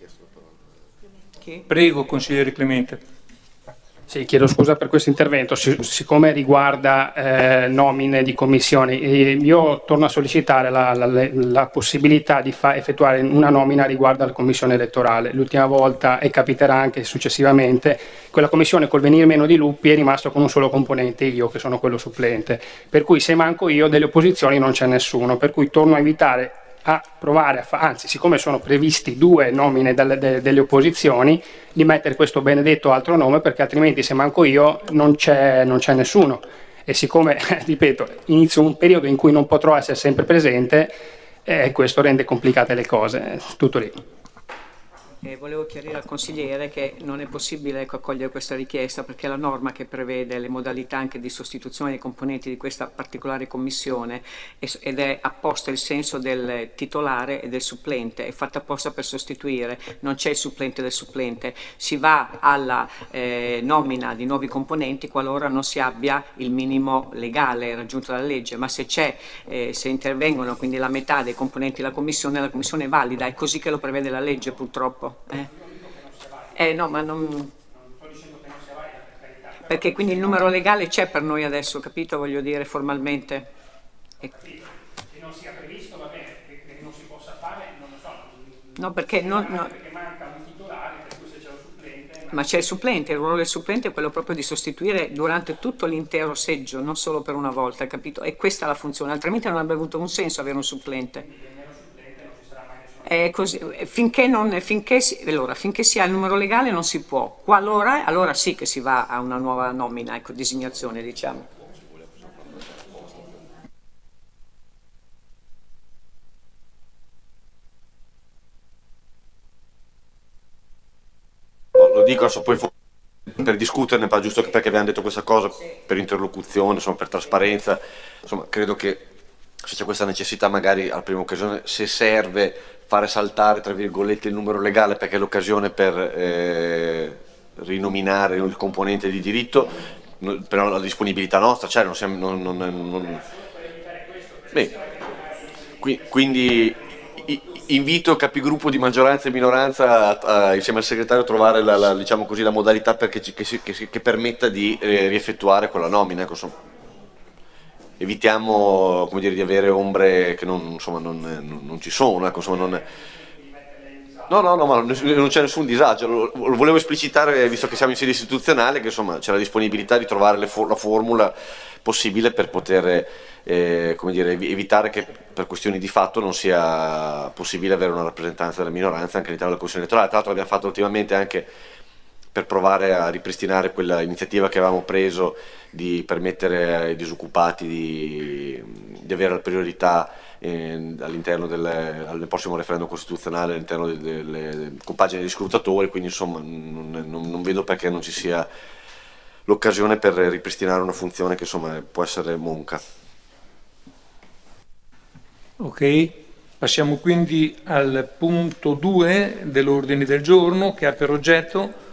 Prego, consigliere Clemente. Sì, chiedo scusa per questo intervento, siccome riguarda nomine di commissioni, io torno a sollecitare la possibilità di effettuare una nomina riguardo alla commissione elettorale. L'ultima volta, e capiterà anche successivamente, quella commissione col venir meno di Luppi è rimasto con un solo componente, io che sono quello supplente, per cui se manco io delle opposizioni non c'è nessuno, per cui torno a invitare a provare anzi, siccome sono previsti 2 nomine delle opposizioni, di mettere questo benedetto altro nome, perché altrimenti se manco io non c'è nessuno, e siccome ripeto, inizio un periodo in cui non potrò essere sempre presente, questo rende complicate le cose, tutto lì. Volevo chiarire al consigliere che non è possibile accogliere questa richiesta, perché la norma che prevede le modalità anche di sostituzione dei componenti di questa particolare commissione ed è apposta il senso del titolare e del supplente, è fatta apposta per sostituire, non c'è il supplente del supplente, si va alla nomina di nuovi componenti qualora non si abbia il minimo legale raggiunto dalla legge, ma se se intervengono quindi la metà dei componenti della commissione, la commissione è valida, è così che lo prevede la legge purtroppo. No, ma non. Perché quindi il numero legale c'è per noi adesso, capito? Voglio dire formalmente. Che non sia previsto, va bene, che non si possa fare, non lo so. No, perché perché manca un titolare, per cui se c'è un supplente. Ma c'è il supplente, il ruolo del supplente è quello proprio di sostituire durante tutto l'intero seggio, non solo per una volta, capito? E questa è la funzione, altrimenti non avrebbe avuto un senso avere un supplente. È così, finché si ha il numero legale non si può, qualora, allora sì che si va a una nuova nomina, ecco, designazione, diciamo. Lo dico adesso poi per discuterne, ma giusto perché abbiamo detto questa cosa, per interlocuzione, insomma, per trasparenza, insomma, credo che se c'è questa necessità magari alla prima occasione, se serve fare saltare tra virgolette il numero legale perché è l'occasione per rinominare il componente di diritto, però la disponibilità nostra c'è, non siamo, Beh, quindi invito capigruppo di maggioranza e minoranza insieme al segretario a trovare diciamo così, la modalità che permetta di rieffettuare quella nomina, ecco, insomma. Evitiamo, come dire, di avere ombre che non ci sono, ecco, insomma, no, ma non c'è nessun disagio, lo volevo esplicitare, visto che siamo in sede istituzionale, che insomma c'è la disponibilità di trovare la formula possibile per poter come dire, evitare che per questioni di fatto non sia possibile avere una rappresentanza della minoranza anche all'interno della Commissione elettorale. Tra l'altro l'abbiamo fatto ultimamente anche per provare a ripristinare quella iniziativa che avevamo preso di permettere ai disoccupati di avere la priorità all'interno del prossimo referendum costituzionale, all'interno delle compagini di scrutatori, quindi insomma non vedo perché non ci sia l'occasione per ripristinare una funzione che insomma può essere monca. Ok, passiamo quindi al punto 2 dell'ordine del giorno, che ha per oggetto